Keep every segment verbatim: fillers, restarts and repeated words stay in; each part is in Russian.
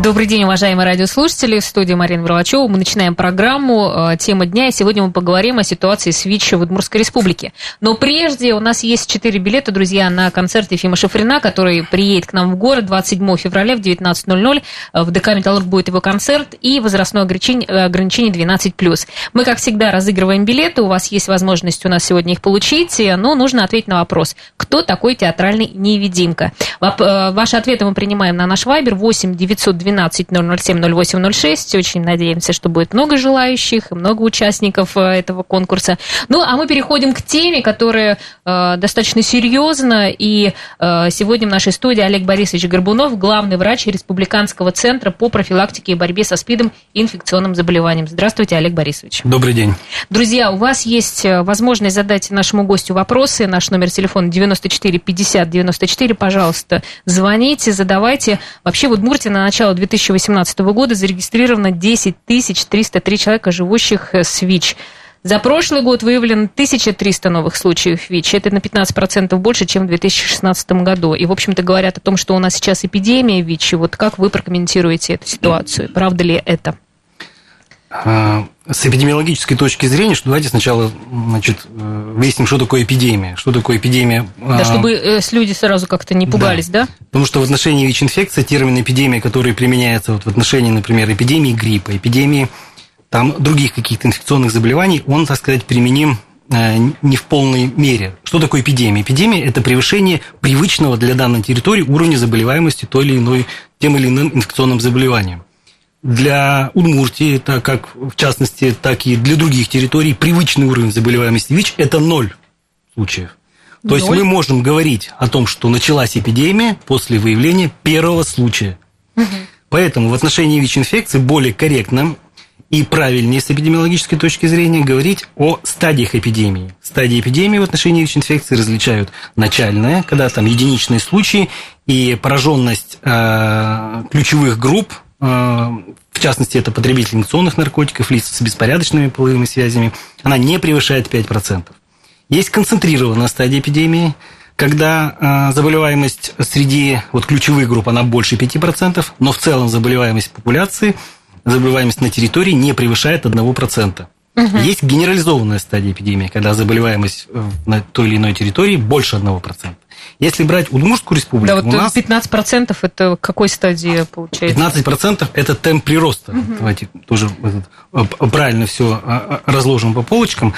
Добрый день, уважаемые радиослушатели. В студии Марина Берлачева. Мы начинаем программу «Тема дня». И сегодня мы поговорим о ситуации с ВИЧ в Удмуртской республике. Но прежде у нас есть четыре билета, друзья, на концерт Ефима Шафрина, который приедет к нам в город двадцать седьмого февраля в девятнадцать ноль ноль. В ДК «Металлург» будет его концерт и возрастное ограничение двенадцать плюс. Мы, как всегда, разыгрываем билеты. У вас есть возможность у нас сегодня их получить, но нужно ответить на вопрос, кто такой театральный невидимка. Ваши ответы мы принимаем на наш вайбер восемь девятьсот двенадцать ноль ноль семь ноль восемь ноль шесть. Очень надеемся, что будет много желающих и много участников этого конкурса. Ну, а мы переходим к теме, которая э, достаточно серьезна. И э, сегодня в нашей студии Олег Борисович Горбунов, главный врач Республиканского центра по профилактике и борьбе со СПИДом и инфекционным заболеванием. Здравствуйте, Олег Борисович. Добрый день. Друзья, у вас есть возможность задать нашему гостю вопросы. Наш номер телефона девяносто четыре пятьдесят девяносто четыре. Пожалуйста, звоните, задавайте. Вообще в Удмуртии на начало две тысячи восемнадцатого года зарегистрировано десять тысяч триста три человека, живущих с ВИЧ. За прошлый год выявлено тысяча триста новых случаев ВИЧ. Это на пятнадцать процентов больше, чем в две тысячи шестнадцатом году. И, в общем-то, говорят о том, что у нас сейчас эпидемия ВИЧ. Вот как вы прокомментируете эту ситуацию? Правда ли это? С эпидемиологической точки зрения, что давайте сначала, значит, выясним, что такое эпидемия. Что такое эпидемия? Да, чтобы люди сразу как-то не пугались, да? да? Потому что в отношении ВИЧ-инфекции термин эпидемия, который применяется вот в отношении, например, эпидемии гриппа, эпидемии там, других каких-то инфекционных заболеваний, он, так сказать, применим не в полной мере. Что такое эпидемия? Эпидемия – это превышение привычного для данной территории уровня заболеваемости той или иной, тем или иным инфекционным заболеванием. Для Удмуртии, так как в частности, так и для других территорий, привычный уровень заболеваемости ВИЧ – это ноль случаев. То ноль. Есть мы можем говорить о том, что началась эпидемия после выявления первого случая. Угу. Поэтому в отношении ВИЧ-инфекции более корректно и правильнее с эпидемиологической точки зрения говорить о стадиях эпидемии. Стадии эпидемии в отношении ВИЧ-инфекции различают начальные, когда там единичные случаи, и пораженность э, ключевых групп, в частности, это потребители инъекционных наркотиков, лица с беспорядочными половыми связями, она не превышает пять процентов. Есть концентрированная стадия эпидемии, когда заболеваемость среди вот, ключевых групп, она больше пяти процентов, но в целом заболеваемость популяции, заболеваемость на территории не превышает одного процента. Угу. Есть генерализованная стадия эпидемии, когда заболеваемость на той или иной территории больше одного процента. Если брать Удмуртскую республику, да, вот у нас... пятнадцать процентов это какой стадии получается? пятнадцать процентов это темп прироста. Угу. Давайте тоже правильно все разложим по полочкам.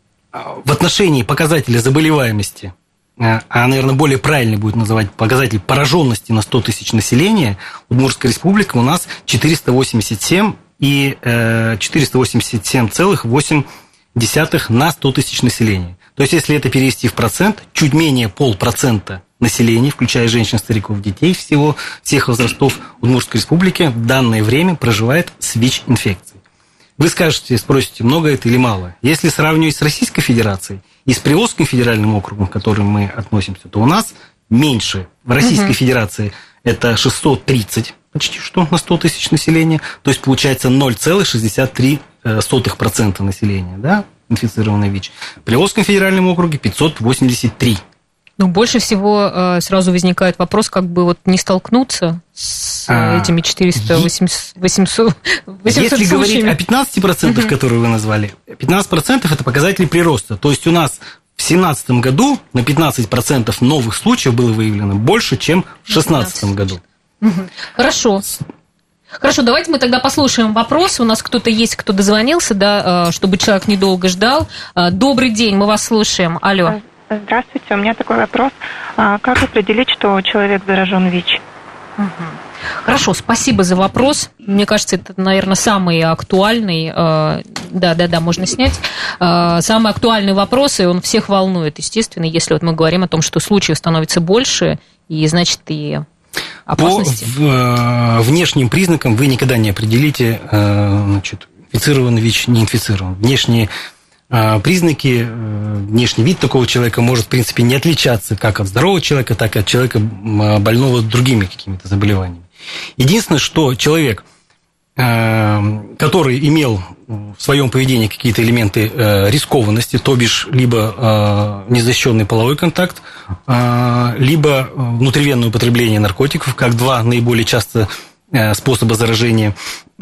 В отношении показателя заболеваемости, а, наверное, более правильно будет называть показатель пораженности на сто тысяч населения, Удмуртская республика у нас четыреста восемьдесят семь и четыреста восемьдесят семь целых восемь десятых на сто тысяч населения. То есть, если это перевести в процент, чуть менее полпроцента населения, включая женщин, стариков, детей, всего, всех возрастов Удмуртской республики в данное время проживает с ВИЧ-инфекцией. Вы скажете, спросите, много это или мало? Если сравнивать с Российской Федерацией и с Приволжским федеральным округом, к которым мы относимся, то у нас меньше. В Российской угу. Федерации это шестьсот тридцать почти что на сто тысяч населения, то есть получается ноль целых шестьдесят три сотых процента населения, да, инфицированное ВИЧ. В Приволжском федеральном округе пятьсот восемьдесят три. Ну, больше всего э, сразу возникает вопрос, как бы вот не столкнуться с а, этими четыреста восемьдесят, восемьсот, восемьсот Если случаями. Говорить о пятнадцати процентах, угу. которые вы назвали, пятнадцать процентов это показатели прироста. То есть у нас в две тысячи семнадцатом году на пятнадцать процентов новых случаев было выявлено больше, чем в две тысячи шестнадцатом году. Угу. Хорошо. Хорошо, давайте мы тогда послушаем вопрос. У нас кто-то есть, кто дозвонился, да, чтобы человек недолго ждал. Добрый день, мы вас слушаем. Алло. Здравствуйте, у меня такой вопрос. Как определить, что человек заражен ВИЧ? Угу. Хорошо, спасибо за вопрос. Мне кажется, это, наверное, самый актуальный. Да, да, да, можно снять. Самый актуальный вопрос, и он всех волнует, естественно, если вот мы говорим о том, что случаев становится больше, и, значит, и опасности. По внешним признакам вы никогда не определите, значит, инфицирован ВИЧ, не инфицирован. Внешние признаки, внешний вид такого человека может, в принципе, не отличаться как от здорового человека, так и от человека, больного другими какими-то заболеваниями. Единственное, что человек, который имел в своем поведении какие-то элементы рискованности, то бишь либо незащищенный половой контакт, либо внутривенное употребление наркотиков, как два наиболее часто способа заражения,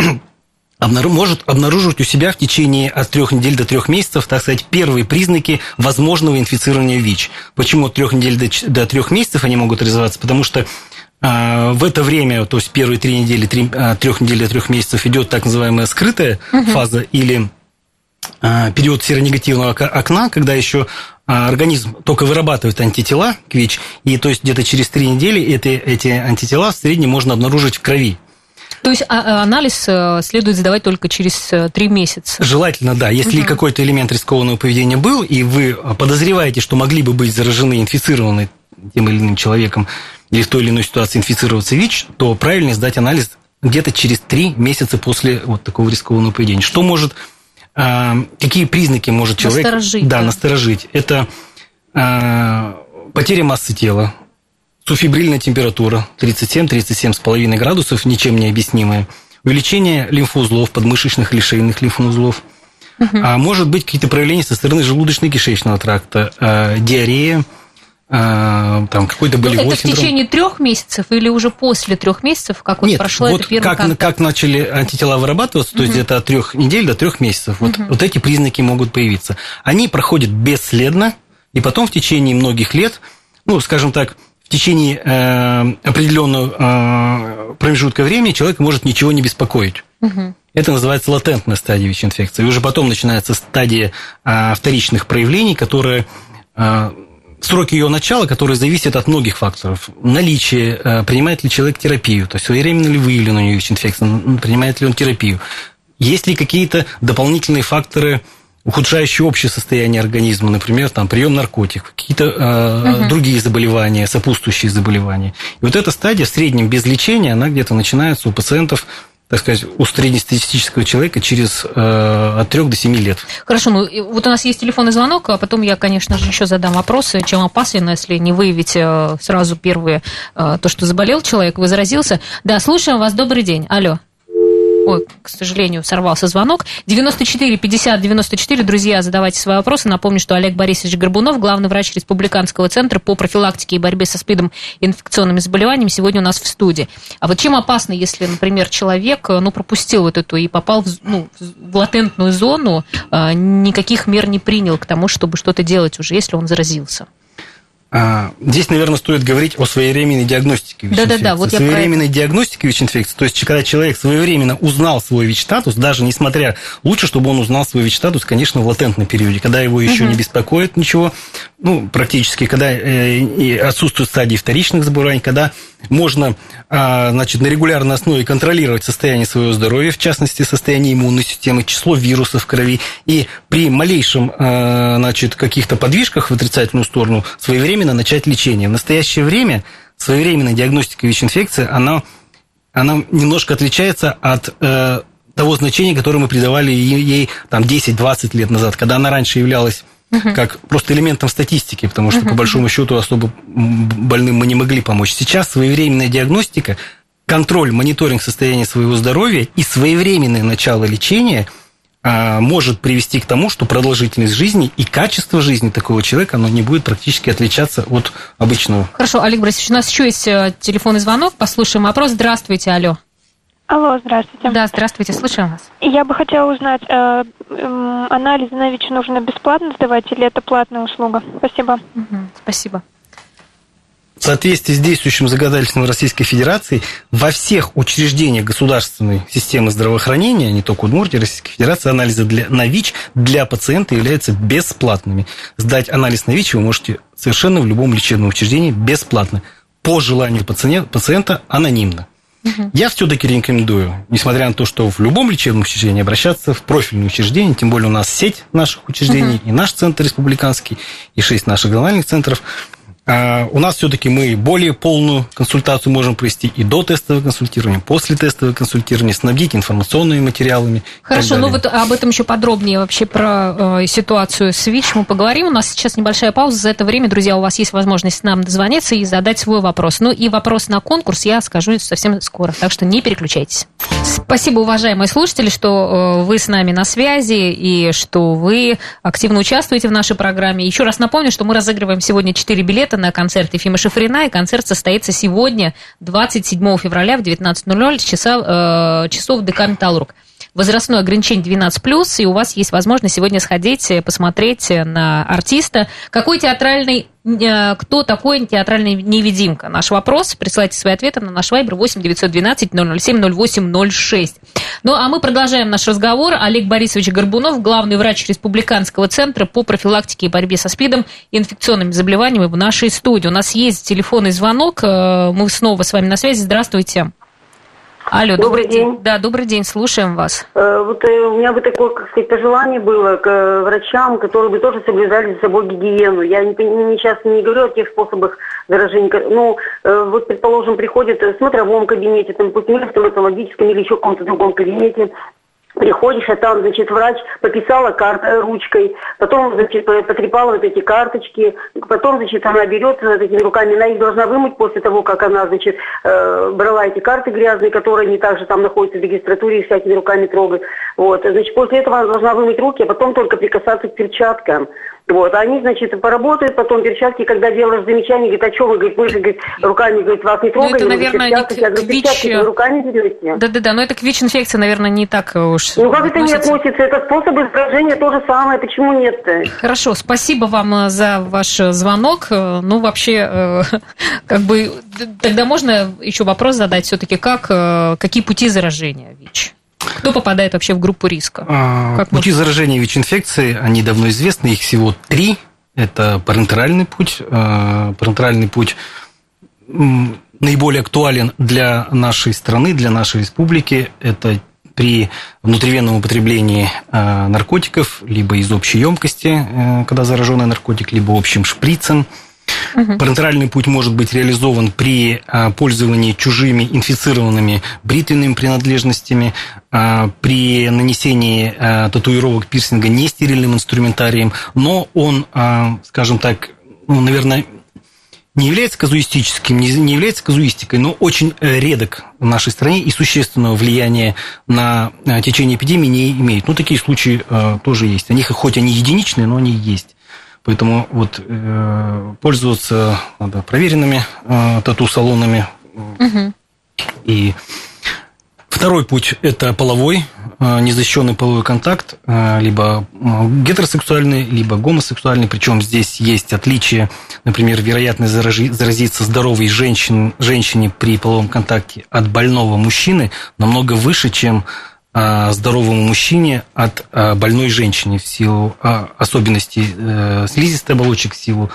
может обнаруживать у себя в течение от трех недель до трех месяцев, так сказать, первые признаки возможного инфицирования ВИЧ. Почему от трех недель до трех месяцев они могут развиваться? Потому что в это время, то есть первые три недели, от трех недель до трех месяцев идет так называемая скрытая угу. фаза или период серонегативного окна, когда еще организм только вырабатывает антитела к ВИЧ, и то есть где-то через три недели эти, эти антитела в среднем можно обнаружить в крови. То есть анализ следует сдавать только через три месяца? Желательно, да. Если угу. какой-то элемент рискованного поведения был, и вы подозреваете, что могли бы быть заражены, инфицированы тем или иным человеком, или в той или иной ситуации инфицироваться ВИЧ, то правильно сдать анализ где-то через три месяца после вот такого рискованного поведения. Что может, какие признаки может человек... Насторожить. Да, да. насторожить. Это потеря массы тела, субфебрильная температура тридцать семь - тридцать семь с половиной градусов, ничем не объяснимая. Увеличение лимфоузлов, подмышечных или шейных лимфоузлов. Угу. А может быть какие-то проявления со стороны желудочно-кишечного тракта, э, диарея, э, там какой-то болевой это синдром. В течение трех месяцев или уже после трех месяцев, как вот Нет, прошло вот это первый как, контакт? как начали антитела вырабатываться, угу. то есть где-то от трех недель до трех месяцев, вот, угу. вот эти признаки могут появиться. Они проходят бесследно, и потом в течение многих лет, ну, скажем так, в течение э, определенного э, промежутка времени человек может ничего не беспокоить. Угу. Это называется латентная стадия ВИЧ-инфекции. И уже потом начинается стадия э, вторичных проявлений, которые, э, срок ее начала, который зависит от многих факторов. Наличие, э, принимает ли человек терапию, то есть своевременно ли выявлена у него ВИЧ-инфекция, принимает ли он терапию. Есть ли какие-то дополнительные факторы, ухудшающие общее состояние организма, например, там, прием наркотиков, какие-то э, угу. другие заболевания, сопутствующие заболевания. И вот эта стадия в среднем без лечения, она где-то начинается у пациентов, так сказать, у среднестатистического человека через э, от трёх до семи лет. Хорошо, ну вот у нас есть телефонный звонок, а потом я, конечно же, еще задам вопросы, чем опасно, если не выявить э, сразу первые, э, то, что заболел человек, вы заразился. Да, слушаем вас, добрый день, алло. Ой, к сожалению, сорвался звонок. девяносто четыре пятьдесят девяносто четыре, друзья, задавайте свои вопросы. Напомню, что Олег Борисович Горбунов, главный врач Республиканского центра по профилактике и борьбе со СПИДом и инфекционными заболеваниями, сегодня у нас в студии. А вот чем опасно, если, например, человек, ну, пропустил вот эту и попал в, ну, в латентную зону, никаких мер не принял к тому, чтобы что-то делать уже, если он заразился? Здесь, наверное, стоит говорить о своевременной диагностике ВИЧ-инфекции. Да-да-да, вот своевременной диагностике ВИЧ-инфекции, то есть, когда человек своевременно узнал свой ВИЧ-статус, даже несмотря, лучше, чтобы он узнал свой ВИЧ-статус, конечно, в латентном периоде, когда его еще угу. не беспокоит ничего, ну, практически, когда отсутствуют стадии вторичных заболеваний, когда можно, значит, на регулярной основе контролировать состояние своего здоровья, в частности, состояние иммунной системы, число вирусов в крови, и при малейшем, значит, каких-то подвижках в отрицательную сторону своевременно начать лечение. В настоящее время своевременная диагностика ВИЧ-инфекции, она, она немножко отличается от э, того значения, которое мы придавали ей, ей там, десять-двадцать лет назад, когда она раньше являлась uh-huh. как просто элементом статистики, потому что, uh-huh. по большому счету, особо больным мы не могли помочь. Сейчас своевременная диагностика, контроль, мониторинг состояния своего здоровья и своевременное начало лечения может привести к тому, что продолжительность жизни и качество жизни такого человека, оно не будет практически отличаться от обычного. Хорошо, Олег Борисович, у нас еще есть телефонный звонок, послушаем вопрос. Здравствуйте, алло. Алло, здравствуйте. Да, здравствуйте, слушаем вас. Я бы хотела узнать, э, э, анализы на ВИЧ нужно бесплатно сдавать или это платная услуга? Спасибо. Угу, спасибо. В соответствии с действующим законодательством Российской Федерации во всех учреждениях государственной системы здравоохранения, не только Удмуртии, Российской Федерации, анализы для, на ВИЧ для пациента являются бесплатными. Сдать анализ на ВИЧ вы можете совершенно в любом лечебном учреждении бесплатно, по желанию пациента, анонимно. Угу. Я все-таки рекомендую, несмотря на то, что в любом лечебном учреждении обращаться в профильное учреждение, тем более у нас сеть наших учреждений, угу. и наш центр республиканский, и шесть наших зональных центров. У нас все-таки мы более полную консультацию можем провести и до тестового консультирования, после тестового консультирования, снабдить информационными материалами. Хорошо, ну вот об этом еще подробнее вообще про э, ситуацию с ВИЧ мы поговорим. У нас сейчас небольшая пауза. За это время, друзья, у вас есть возможность нам дозвониться и задать свой вопрос. Ну и вопрос на конкурс я скажу совсем скоро, так что не переключайтесь. Спасибо, уважаемые слушатели, что вы с нами на связи и что вы активно участвуете в нашей программе. Еще раз напомню, что мы разыгрываем сегодня четыре билета на концерт Ефима Шафрина, и концерт состоится сегодня, двадцать седьмого февраля в девятнадцать ноль ноль, с часа, э, часов в ДК «Металлург». Возрастное ограничение двенадцать плюс, и у вас есть возможность сегодня сходить, посмотреть на артиста. Какой театральный, кто такой театральный невидимка? Наш вопрос. Присылайте свои ответы на наш вайбер восемь девятьсот двенадцать ноль ноль семь ноль восемь ноль шесть. Ну, а мы продолжаем наш разговор. Олег Борисович Горбунов, главный врач Республиканского центра по профилактике и борьбе со СПИДом и инфекционными заболеваниями в нашей студии. У нас есть телефонный звонок. Мы снова с вами на связи. Здравствуйте. Алло, добрый, добрый день. день. Да, добрый день, слушаем вас. Э, вот э, у меня бы такое, как сказать, пожелание было к э, врачам, которые бы тоже соблюдали за собой гигиену. Я не, не, сейчас не говорю о тех способах заражения. Ну, э, вот, предположим, приходят в смотровом кабинете, там, или в стоматологическом, или еще в каком-то другом кабинете. Приходишь, а там, значит, врач пописала картой ручкой, потом, значит, потрепала вот эти карточки, потом, значит, она берет этими руками, она их должна вымыть после того, как она, значит, э, брала эти карты грязные, которые они также там находятся в регистратуре, и всякими руками трогают. Вот, значит, после этого она должна вымыть руки, а потом только прикасаться к перчаткам. Вот, они, значит, поработают, потом перчатки, когда делаешь замечание, говорит, а что вы, говорит, мы же, говорит, руками, говорит, вас не трогаем. Ну, это, наверное, не к, я говорю, ВИЧ... вы руками берете. Да-да-да, но это к ВИЧ-инфекции, наверное, не так уж Ну, как это не относится? Это способ заражения то же самое, почему нет-то? Хорошо, спасибо вам за ваш звонок. Ну, вообще, как бы, тогда можно еще вопрос задать все-таки, как, какие пути заражения ВИЧ? Кто попадает вообще в группу риска? Как Пути можно... заражения ВИЧ-инфекции, они давно известны, их всего три. Это парентеральный путь. Парентеральный путь наиболее актуален для нашей страны, для нашей республики. Это при внутривенном употреблении наркотиков, либо из общей емкости, когда зараженный наркотик, либо общим шприцем. Угу. Парентеральный путь может быть реализован при пользовании чужими инфицированными бритвенными принадлежностями, при нанесении татуировок пирсинга нестерильным инструментарием, но он, скажем так, ну, наверное, не является казуистическим, не является казуистикой, но очень редок в нашей стране и существенного влияния на течение эпидемии не имеет. Ну, такие случаи тоже есть. Они, хоть они единичные, но они есть. Поэтому вот э, пользоваться надо проверенными э, тату-салонами. Угу. И второй путь – это половой, э, незащищенный половой контакт, э, либо гетеросексуальный, либо гомосексуальный. Причем здесь есть отличие, например, вероятность заражи, заразиться здоровой женщин, женщине при половом контакте от больного мужчины намного выше, чем здоровому мужчине от больной женщины в силу особенностей слизистой оболочек, в силу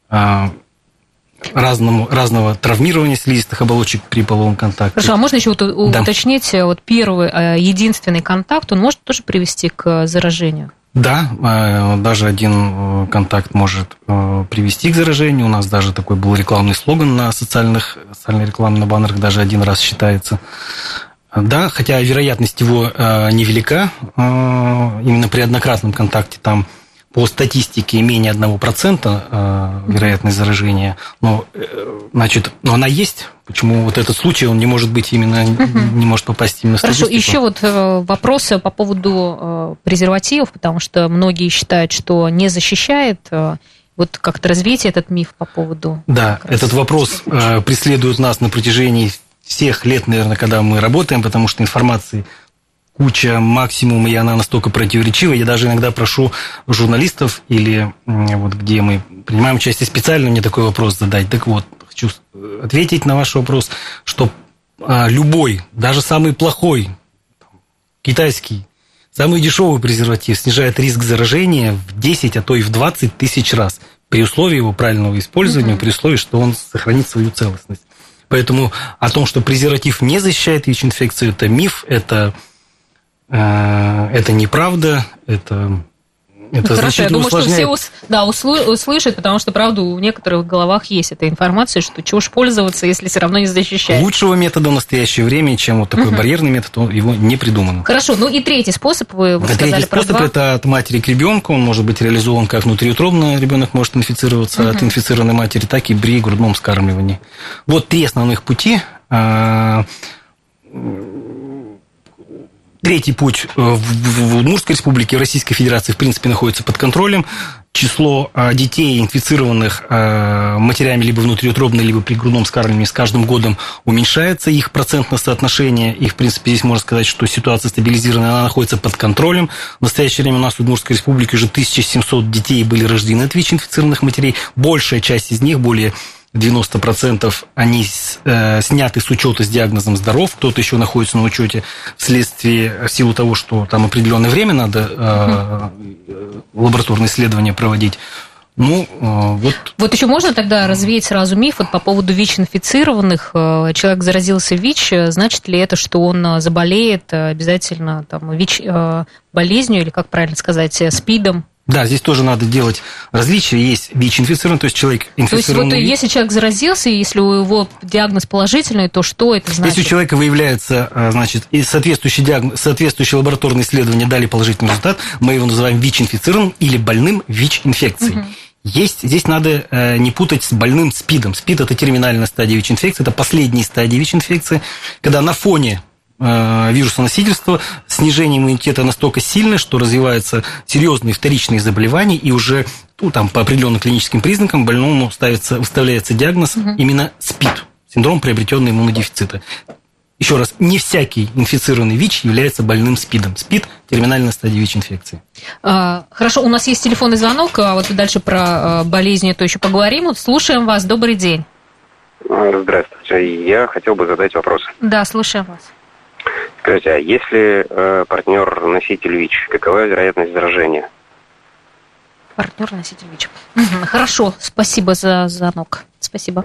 разному, разного травмирования слизистых оболочек при половом контакте. Хорошо, а можно еще вот да. уточнить, вот первый, единственный контакт, он может тоже привести к заражению? Да, даже один контакт может привести к заражению. У нас даже такой был рекламный слоган на социальных, социальной рекламе на баннерах, даже один раз считается. Да, хотя вероятность его э, невелика, э, именно при однократном контакте там по статистике менее одного процента э, вероятность заражения, но, э, значит, но она есть. Почему вот этот случай, он не может быть именно, uh-huh. не может попасть именно в статистику. Хорошо, еще вот э, вопросы по поводу э, презервативов, потому что многие считают, что не защищает. Э, вот как-то развейте этот миф по поводу... Да, этот вопрос э, преследует нас на протяжении всех лет, наверное, когда мы работаем, потому что информации куча, максимум, и она настолько противоречива. Я даже иногда прошу журналистов или вот где мы принимаем участие, специально мне такой вопрос задать. Так вот, хочу ответить на ваш вопрос, что любой, даже самый плохой китайский, самый дешевый презерватив снижает риск заражения в десять, а то и в двадцать тысяч раз при условии его правильного использования, mm-hmm. при условии, что он сохранит свою целостность. Поэтому о том, что презерватив не защищает ВИЧ-инфекцию, это миф, это, э, это неправда, это, это Хорошо, значительно я думаю, усложняет. Что все да, услышат, потому что, правда, у некоторых в головах есть эта информация, что чего ж пользоваться, если все равно не защищает. Лучшего метода в настоящее время, чем вот такой угу. барьерный метод, его не придумано. Хорошо, ну и третий способ, вы, вы сказали третий про способ – это от матери к ребенку, он может быть реализован как внутриутробно, ребенок может инфицироваться угу. от инфицированной матери, так и при грудном вскармливании. Вот три основных пути. третий путь в Удмуртской республике, в Российской Федерации, в принципе, находится под контролем. Число детей, инфицированных матерями либо внутриутробной, либо при грудном вскармливании с каждым годом уменьшается. Их процентное соотношение, и, в принципе, здесь можно сказать, что ситуация стабилизирована, она находится под контролем. В настоящее время у нас в Удмуртской республике уже тысяча семьсот детей были рождены от ВИЧ-инфицированных матерей. Большая часть из них, более девяносто процентов, они э, сняты с учета с диагнозом здоров, кто-то еще находится на учете вследствие, в силу того, что там определенное время надо э, лабораторные исследования проводить. Ну, э, вот. Вот еще можно тогда развеять сразу миф вот по поводу ВИЧ-инфицированных. Человек заразился ВИЧ, значит ли это, что он заболеет обязательно там, ВИЧ-болезнью, или, как правильно сказать, СПИДом? Да, здесь тоже надо делать различия. Есть ВИЧ-инфицированный, то есть человек инфицированный. То есть вот если человек заразился, если у его диагноз положительный, то что это значит? Если у человека выявляется, значит, и соответствующий диагноз, соответствующее лабораторное исследование дали положительный результат, мы его называем ВИЧ-инфицированным или больным ВИЧ-инфекцией. Угу. Есть, здесь надо не путать с больным СПИДом. СПИД – это терминальная стадия ВИЧ-инфекции, это последняя стадия ВИЧ-инфекции, когда на фоне вирусоносительства снижение иммунитета настолько сильное, что развиваются серьезные вторичные заболевания, и уже ну, там, по определенным клиническим признакам больному ставится, выставляется диагноз угу. именно СПИД, синдром приобретенного иммунодефицита. Еще раз, не всякий инфицированный ВИЧ является больным СПИДом. СПИД – терминальная стадия ВИЧ-инфекции. Хорошо, у нас есть телефонный звонок, а вот дальше про болезни то еще поговорим. Вот слушаем вас, добрый день. Здравствуйте, я хотел бы задать вопрос. Да, слушаем вас. Скажите, а если э, партнер носитель ВИЧ, какова вероятность заражения? Партнер носитель ВИЧ. Угу, хорошо, спасибо за звонок. Спасибо.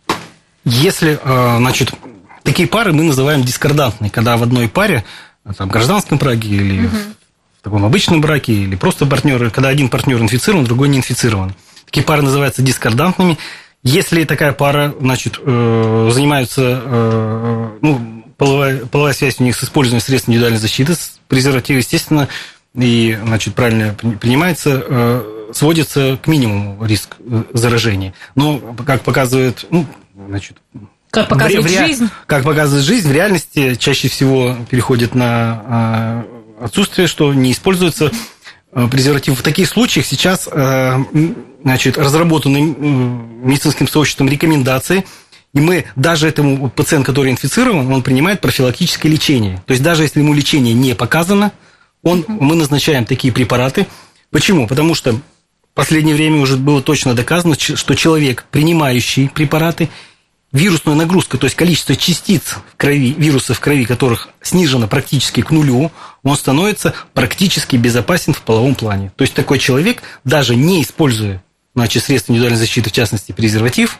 Если, э, значит, такие пары мы называем дискордантные, когда в одной паре, там, в гражданском браке или угу. в таком обычном браке, или просто партнеры, когда один партнер инфицирован, другой не инфицирован. Такие пары называются дискордантными. Если такая пара, значит, э, занимаются, э, ну, Половая, половая связь у них с использованием средств индивидуальной защиты, презерватив, естественно, и, значит, правильно принимается, э, сводится к минимуму риск заражения. Но, как показывает, ну, значит, как показывает в, жизнь, как показывает жизнь, в реальности чаще всего переходит на э, отсутствие, что не используется э, презерватив. В таких случаях сейчас, э, значит, разработаны медицинским сообществом рекомендации. И мы, даже этому пациенту, который инфицирован, он принимает профилактическое лечение. То есть, даже если ему лечение не показано, он, мы назначаем такие препараты. Почему? Потому что в последнее время уже было точно доказано, что человек, принимающий препараты, вирусная нагрузка, то есть количество частиц в крови, вируса в крови, которых снижено практически к нулю, он становится практически безопасен в половом плане. То есть, такой человек, даже не используя, значит, средства индивидуальной защиты, в частности, презерватив,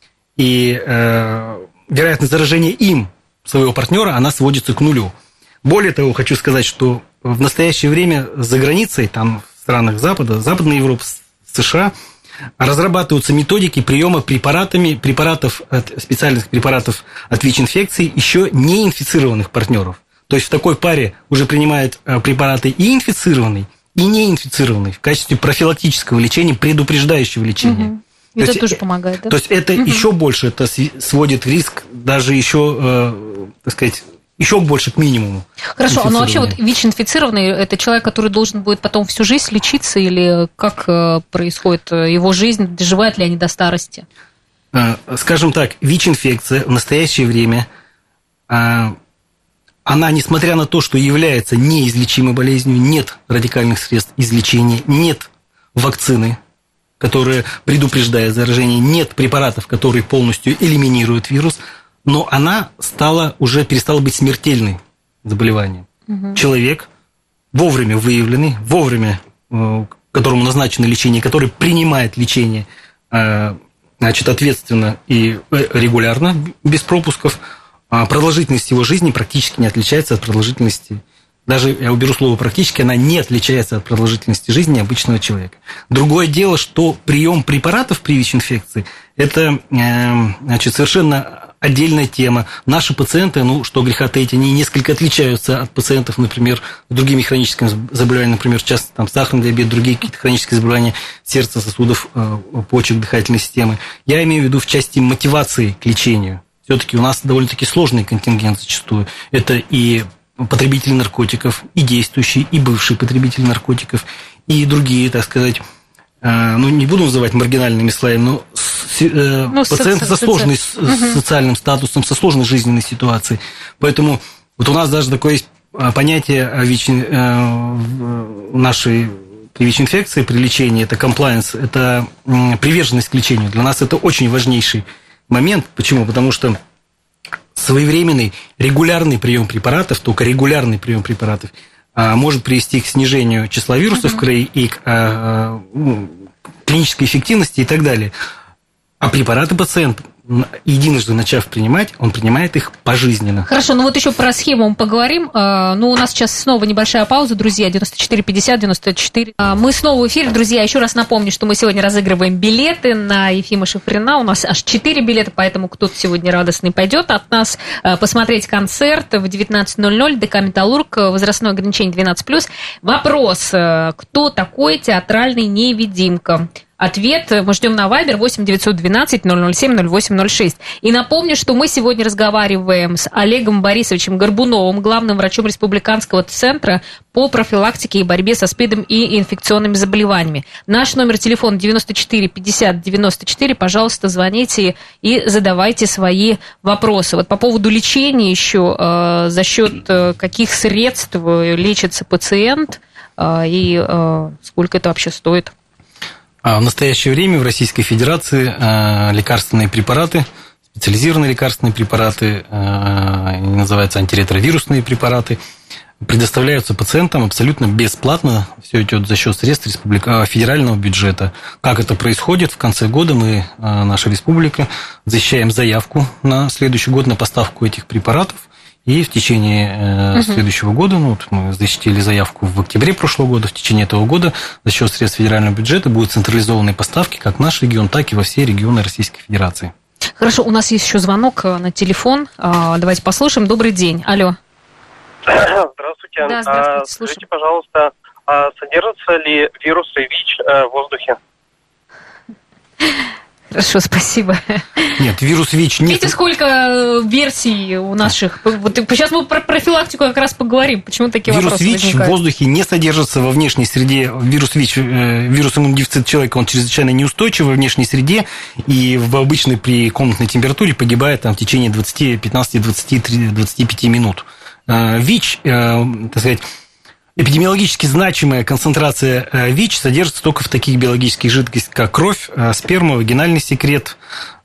и э, вероятность заражения им своего партнера, она сводится к нулю. Более того, хочу сказать, что в настоящее время за границей, там в странах Запада, Западной Европы, США, разрабатываются методики приема препаратами, препаратов, от, специальных препаратов от ВИЧ-инфекции еще не инфицированных партнеров. То есть в такой паре уже принимают препараты и инфицированный, и неинфицированный в качестве профилактического лечения, предупреждающего лечения. Угу. Это есть, тоже помогает, да? То есть это угу. еще больше, это сводит риск, даже еще, э, так сказать, еще больше к минимуму. Хорошо, но вообще вот ВИЧ-инфицированный – это человек, который должен будет потом всю жизнь лечиться, или как происходит его жизнь, доживают ли они до старости? Скажем так, ВИЧ-инфекция в настоящее время, она, несмотря на то, что является неизлечимой болезнью, нет радикальных средств излечения, нет вакцины, которая предупреждает заражение, нет препаратов, которые полностью элиминируют вирус, но она стала, уже перестала быть смертельной заболеванием. Угу. Человек, вовремя выявленный, вовремя, которому назначено лечение, который принимает лечение, значит, ответственно и регулярно, без пропусков, продолжительность его жизни практически не отличается от продолжительности. Даже, я уберу слово «практически», она не отличается от продолжительности жизни обычного человека. Другое дело, что прием препаратов при ВИЧ-инфекции – это, значит, совершенно отдельная тема. Наши пациенты, ну, что греха таить, они несколько отличаются от пациентов, например, с другими хроническими заболеваниями, например, часто там сахарный диабет, другие какие-то хронические заболевания сердца, сосудов, почек, дыхательной системы. Я имею в виду в части мотивации к лечению. Все-таки у нас довольно-таки сложный контингент зачастую. Это и потребители наркотиков, и действующие, и бывшие потребители наркотиков, и другие, так сказать, ну, не буду называть маргинальными слоями, но ну, пациенты со, со сложным соци... социальным статусом, со сложной жизненной ситуацией. Поэтому вот у нас даже такое есть понятие ВИЧ, нашей при ВИЧ-инфекции, при лечении, это комплаенс, это приверженность к лечению. Для нас это очень важнейший момент. Почему? Потому что своевременный, регулярный прием препаратов, только регулярный прием препаратов, может привести к снижению числа вирусов в крови и к ну, клинической эффективности и так далее. А препараты пациент, единожды начав принимать, он принимает их пожизненно. Хорошо, ну вот еще про схему мы поговорим. Ну, у нас сейчас снова небольшая пауза, друзья, девяносто четыре пятьдесят, девяносто четыре. Мы снова в эфире, друзья. Еще раз напомню, что мы сегодня разыгрываем билеты на Ефима Шифрина. У нас аж четыре билета, поэтому кто-то сегодня радостный пойдет от нас посмотреть концерт в девятнадцать ноль ноль, ДК «Металлург», возрастное ограничение двенадцать плюс. Вопрос, кто такой театральный невидимка? Ответ мы ждем на Вайбер восемь девятьсот двенадцать ноль ноль семь ноль восемь ноль шесть. И напомню, что мы сегодня разговариваем с Олегом Борисовичем Горбуновым, главным врачом Республиканского центра по профилактике и борьбе со СПИДом и инфекционными заболеваниями. Наш номер телефона девяносто четыре пятьдесят девяносто четыре. Пожалуйста, звоните и задавайте свои вопросы. Вот по поводу лечения еще, э, за счет э, каких средств лечится пациент э, и э, сколько это вообще стоит? В настоящее время в Российской Федерации лекарственные препараты, специализированные лекарственные препараты, называются антиретровирусные препараты, предоставляются пациентам абсолютно бесплатно. Все идет за счет средств республика... федерального бюджета. Как это происходит? В конце года мы, наша республика, защищаем заявку на следующий год на поставку этих препаратов. И в течение угу. следующего года, ну, вот мы защитили заявку в октябре прошлого года, в течение этого года за счет средств федерального бюджета будут централизованные поставки как в наш регион, так и во все регионы Российской Федерации. Хорошо, у нас есть еще звонок на телефон. Давайте послушаем. Добрый день. Алло. Здравствуйте. Да, здравствуйте. Скажите, пожалуйста, содержатся ли вирусы ВИЧ в воздухе? Хорошо, спасибо. Нет, вирус ВИЧ нет. Видите, сколько версий у наших... Вот сейчас мы про профилактику как раз поговорим. Почему такие вирус вопросы ВИЧ возникают? Вирус ВИЧ в воздухе не содержится во внешней среде. Вирус ВИЧ, вирус иммунодефицита человека, он чрезвычайно неустойчив во внешней среде, и в обычной при комнатной температуре погибает там, в течение двадцати, пятнадцати, двадцати, двадцати пяти минут. ВИЧ, так сказать... Эпидемиологически значимая концентрация ВИЧ содержится только в таких биологических жидкостях, как кровь, сперма, вагинальный секрет,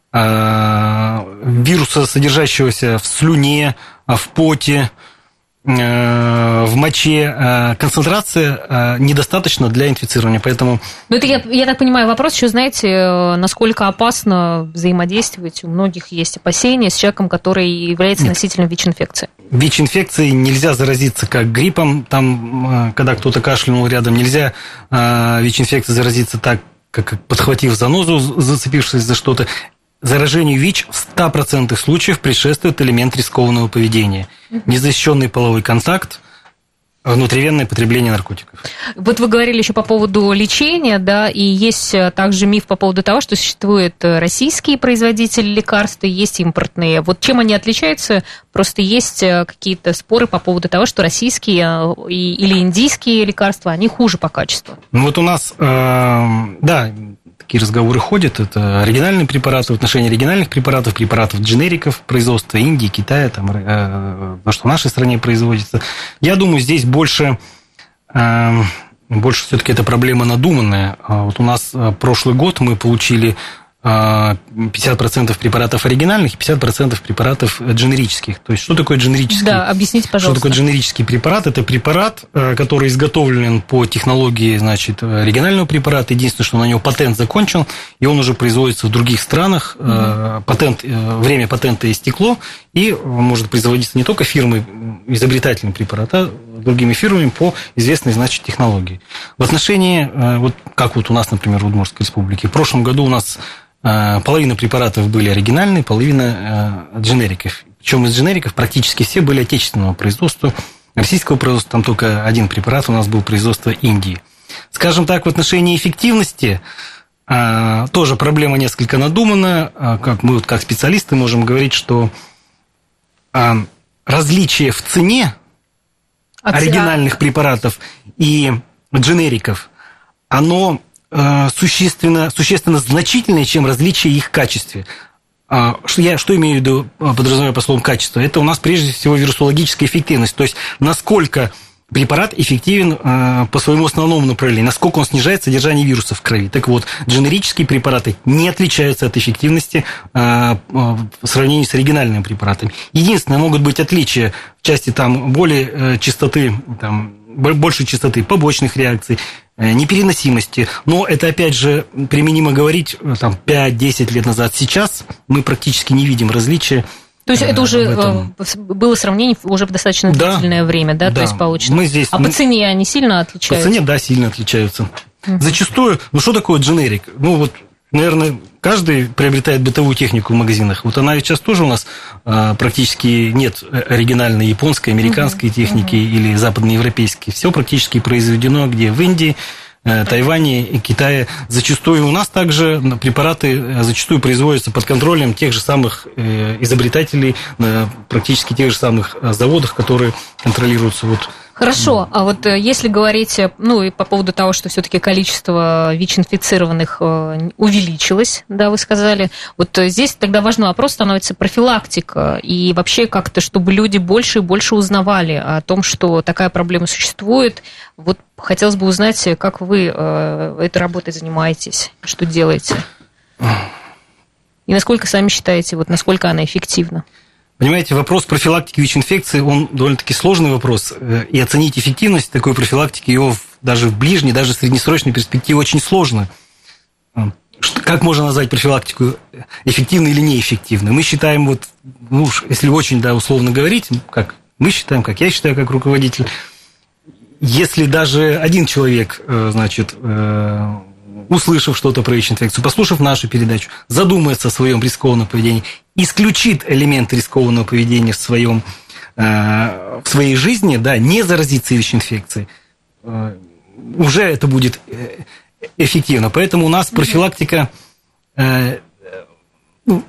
вируса, содержащегося в слюне, в поте, в моче. Концентрация недостаточна для инфицирования, поэтому... Ну, это, я, я так понимаю, вопрос еще, знаете, насколько опасно взаимодействовать. У многих есть опасения с человеком, который является Нет. носителем ВИЧ-инфекции. ВИЧ-инфекцией нельзя заразиться как гриппом, там, когда кто-то кашлянул рядом, нельзя ВИЧ-инфекцией заразиться так, как подхватив занозу, зацепившись за что-то. Заражению ВИЧ в ста процентах случаев предшествует элемент рискованного поведения. Незащищенный половой контакт, внутривенное потребление наркотиков. Вот вы говорили еще по поводу лечения, да, и есть также миф по поводу того, что существуют российские производители лекарств и есть импортные. Вот чем они отличаются? Просто есть какие-то споры по поводу того, что российские или индийские лекарства, они хуже по качеству. Ну вот у нас, э, да... Такие разговоры ходят. Это оригинальные препараты, в отношении оригинальных препаратов, препаратов дженериков, производства Индии, Китая, там, э, то, что в нашей стране производится. Я думаю, здесь больше, э, больше все-таки эта проблема надуманная. Вот у нас прошлый год мы получили пятьдесят процентов препаратов оригинальных и пятьдесят процентов препаратов дженерических. То есть, что такое дженерический? Да, объясните, пожалуйста. Что такое дженерический препарат? Это препарат, который изготовлен по технологии, значит, оригинального препарата. Единственное, что на него патент закончен, и он уже производится в других странах. Mm-hmm. Патент, время патента истекло, и он может производиться не только фирмой, изобретателем препарата, а другими фирмами по известной, значит, технологии. В отношении, вот как вот у нас, например, в Удмуртской республике, в прошлом году у нас половина препаратов были оригинальные, половина дженериков. Причем из дженериков практически все были отечественного производства. Российского производства там только один препарат у нас был производства Индии. Скажем так, в отношении эффективности тоже проблема несколько надумана. Как мы, вот, как специалисты, можем говорить, что различие в цене оригинальных препаратов и дженериков, оно э, существенно, существенно значительнее, чем различие их в качестве. Что я что имею в виду, подразумевая по словам качество? Это у нас прежде всего вирусологическая эффективность, то есть насколько препарат эффективен э, по своему основному направлению, насколько он снижает содержание вирусов в крови. Так вот, дженерические препараты не отличаются от эффективности э, э, в сравнении с оригинальными препаратами. Единственное, могут быть отличия в части там, более э, частоты, там, большей частоты побочных реакций, э, непереносимости. Но это, опять же, применимо говорить там, пять-десять лет назад. Сейчас мы практически не видим различия. То есть это уже было сравнение уже в достаточно длительное да, время, да? да. То есть получится. Мы здесь, а мы... по цене они сильно отличаются? По цене, да, сильно отличаются. Uh-huh. Зачастую, ну что такое дженерик? Ну вот, наверное, каждый приобретает бытовую технику в магазинах. Вот она сейчас тоже у нас а, практически нет оригинальной японской, американской uh-huh. техники uh-huh. или западноевропейской. Все практически произведено где? В Индии, Тайване и Китае. Зачастую у нас также препараты зачастую производятся под контролем тех же самых изобретателей, практически тех же самых заводов, которые контролируются вот. Хорошо, а вот если говорить, ну, и по поводу того, что все-таки количество ВИЧ-инфицированных увеличилось, да, вы сказали, вот здесь тогда важный вопрос становится профилактика, и вообще как-то, чтобы люди больше и больше узнавали о том, что такая проблема существует. Вот хотелось бы узнать, как вы этой работой занимаетесь, что делаете, и насколько сами считаете, вот насколько она эффективна. Понимаете, вопрос профилактики ВИЧ-инфекции, он довольно-таки сложный вопрос, и оценить эффективность такой профилактики его даже в ближней, даже в среднесрочной перспективе очень сложно. Как можно назвать профилактику эффективной или неэффективной? Мы считаем, вот, ну, если очень да, условно говорить, как мы считаем, как я считаю, как руководитель, если даже один человек, значит, услышав что-то про ВИЧ-инфекцию, послушав нашу передачу, задумается о своем рискованном поведении, исключит элемент рискованного поведения в, своем, э, в своей жизни, да, не заразится ВИЧ-инфекцией, э, уже это будет эффективно. Поэтому у нас профилактика э, ну,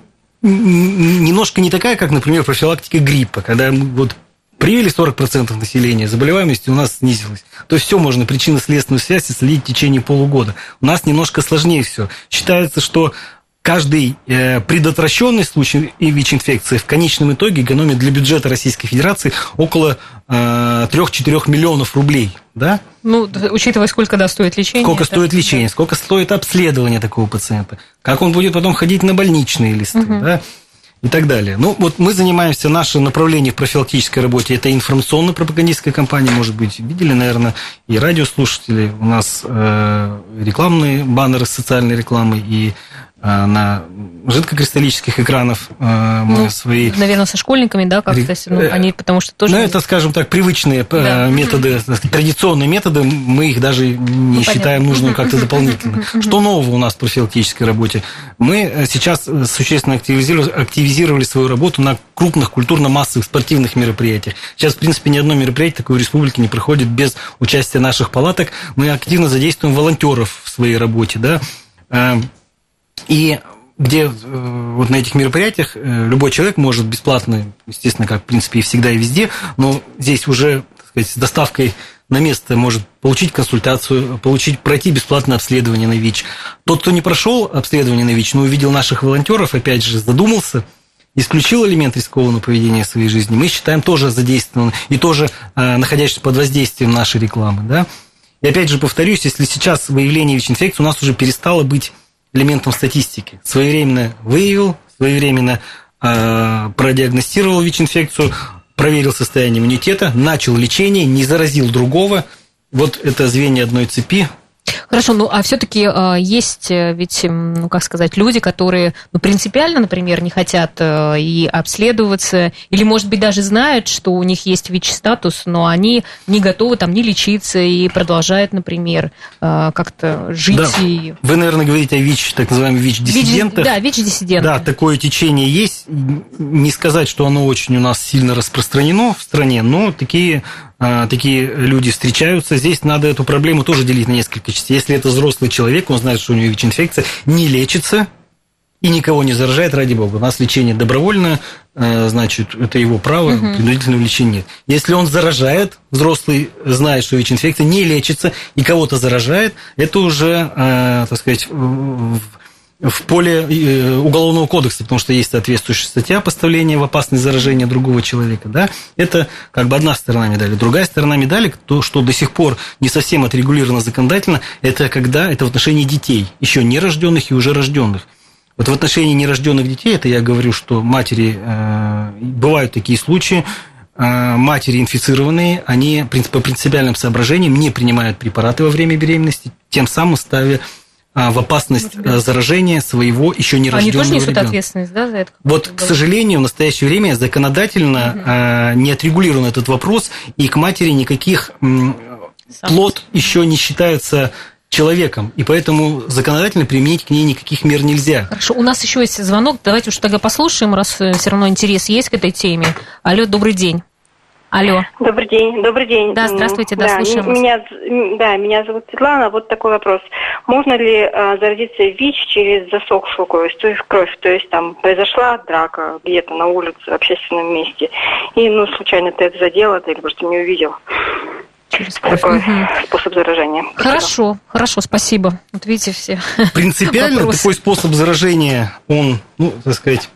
немножко не такая, как, например, профилактика гриппа, когда вот привили сорок процентов населения, заболеваемость у нас снизилась. То есть все можно причинно-следственную связь исследить в течение полугода. У нас немножко сложнее все. Считается, что каждый э, предотвращенный случай ВИЧ-инфекции в конечном итоге экономит для бюджета Российской Федерации около э, три-четыре миллионов рублей. Да? Ну, учитывая, сколько да, стоит лечение. Сколько это... стоит лечение, да. Сколько стоит обследование такого пациента, как он будет потом ходить на больничные листы, угу. да? И так далее. Ну, вот мы занимаемся, наше направление в профилактической работе, это информационно-пропагандистская кампания, может быть, видели, наверное, и радиослушатели. У нас э, рекламные баннеры с социальной рекламой, и э, на жидкокристаллических экранах э, мы ну, свои... Наверное, со школьниками, да, как-то, ну, они, потому что тоже... Ну, это, скажем так, привычные да. методы, традиционные методы, мы их даже не ну, считаем нужным как-то дополнительно. Что нового у нас в профилактической работе? Мы сейчас существенно активизировали, активизировали свою работу на крупных культурно-массовых спортивных мероприятиях. Сейчас, в принципе, ни одно мероприятие такой в республике не проходит без участия наших палаток. Мы активно задействуем волонтеров в своей работе, да, и где вот на этих мероприятиях любой человек может бесплатно, естественно, как, в принципе, и всегда, и везде, но здесь уже, так сказать, с доставкой на место может получить консультацию, получить, пройти бесплатное обследование на ВИЧ. Тот, кто не прошел обследование на ВИЧ, но увидел наших волонтеров, опять же, задумался, исключил элемент рискованного поведения в своей жизни, мы считаем тоже задействованным и тоже находящимся под воздействием нашей рекламы. Да? И опять же повторюсь, если сейчас выявление ВИЧ-инфекции у нас уже перестало быть элементом статистики. Своевременно выявил, своевременно э, продиагностировал ВИЧ-инфекцию, проверил состояние иммунитета, начал лечение, не заразил другого. Вот это звенья одной цепи. Хорошо, ну а все-таки э, есть ведь, ну как сказать, люди, которые ну, принципиально, например, не хотят э, и обследоваться, или, может быть, даже знают, что у них есть ВИЧ-статус, но они не готовы там не лечиться и продолжают, например, э, как-то жить. Да. И... Вы, наверное, говорите о ВИЧ, так называемых ВИЧ-диссидентах. Да, ВИЧ-диссиденты. Да, такое течение есть. Не сказать, что оно очень у нас сильно распространено в стране, но такие... Такие люди встречаются. Здесь надо эту проблему тоже делить на несколько частей. Если это взрослый человек, он знает, что у него ВИЧ-инфекция, не лечится, и никого не заражает, ради бога. У нас лечение добровольное, значит, это его право, угу. принудительного лечения нет. Если он заражает, взрослый знает, что ВИЧ-инфекция не лечится и кого-то заражает, это уже, так сказать, в поле Уголовного кодекса, потому что есть соответствующая статья поставления в опасность заражения другого человека, да, это как бы одна сторона медали. Другая сторона медали, то, что до сих пор не совсем отрегулировано законодательно, это когда это в отношении детей, еще не рожденных и уже рожденных. Вот в отношении нерожденных детей, это я говорю, что матери, э, бывают такие случаи, э, матери инфицированные, они по принципиальным соображениям не принимают препараты во время беременности, тем самым ставя в опасность заражения своего еще не рожденного ребенка. Они тоже несут ответственность, да, за это? Вот, к сожалению, в настоящее время законодательно угу. не отрегулирован этот вопрос, и к матери никаких Сам плод еще не считается человеком, и поэтому законодательно применить к ней никаких мер нельзя. Хорошо, у нас еще есть звонок, давайте уж тогда послушаем, раз все равно интерес есть к этой теме. Алло, добрый день. Алло. Добрый день, добрый день. Да, здравствуйте, да, да слушаем меня, да, меня зовут Светлана. Вот такой вопрос. Можно ли а, заразиться ВИЧ через засохшую кровь, то есть кровь, то есть там произошла драка где-то на улице, в общественном месте, и, ну, случайно ты это задел, это или просто не увидел? Через кровь. Такой угу. способ заражения. Хорошо, спасибо. хорошо, спасибо. Вот видите, все принципиально вопросы. Такой способ заражения, он, ну, так сказать,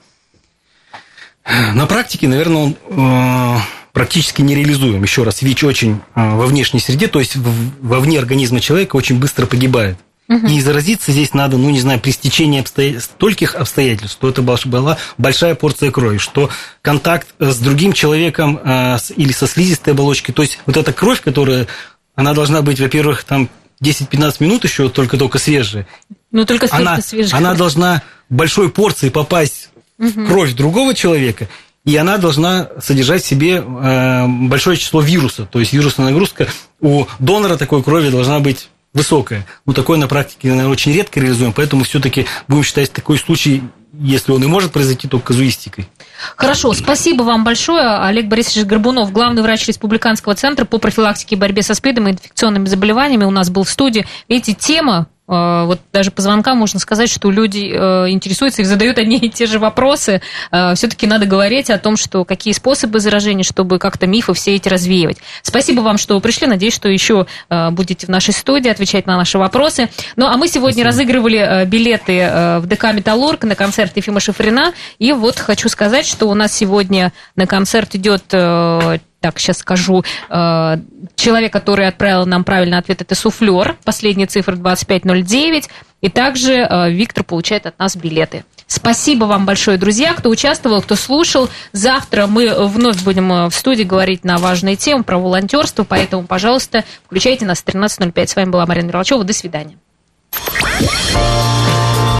на практике, наверное, он... Э- практически нереализуем. Еще раз, ВИЧ очень во внешней среде, то есть вовне организма человека очень быстро погибает. Угу. И заразиться здесь надо, ну, не знаю, при стечении обстоятельств, стольких обстоятельств, что это была большая порция крови, что контакт с другим человеком или со слизистой оболочкой, то есть вот эта кровь, которая, она должна быть, во-первых, там десять-пятнадцать минут еще только-только свежая. Ну, только она, свежая. Она должна большой порцией попасть угу. в кровь другого человека, и она должна содержать в себе большое число вируса. То есть вирусная нагрузка у донора такой крови должна быть высокая. Ну, такое на практике, наверное, очень редко реализуем, поэтому все-таки будем считать такой случай, если он и может произойти, то казуистикой. Хорошо, спасибо вам большое. Олег Борисович Горбунов, главный врач Республиканского центра по профилактике и борьбе со СПИДом и инфекционными заболеваниями, у нас был в студии. Видите, тема, вот даже по звонкам можно сказать, что люди интересуются и задают одни и те же вопросы. Все-таки надо говорить о том, что какие способы заражения, чтобы как-то мифы все эти развеивать. Спасибо вам, что вы пришли. Надеюсь, что еще будете в нашей студии отвечать на наши вопросы. Ну, а мы сегодня Спасибо. разыгрывали билеты в ДК «Металлург» на концерт Ефима Шифрина. И вот хочу сказать, что у нас сегодня на концерт идет... Так, сейчас скажу. Человек, который отправил нам правильный ответ, это суфлер. Последняя цифра двадцать пять ноль девять. И также Виктор получает от нас билеты. Спасибо вам большое, друзья, кто участвовал, кто слушал. Завтра мы вновь будем в студии говорить на важные темы про волонтерство. Поэтому, пожалуйста, включайте нас в тринадцать ноль пять. С вами была Марина Мирлачева. До свидания.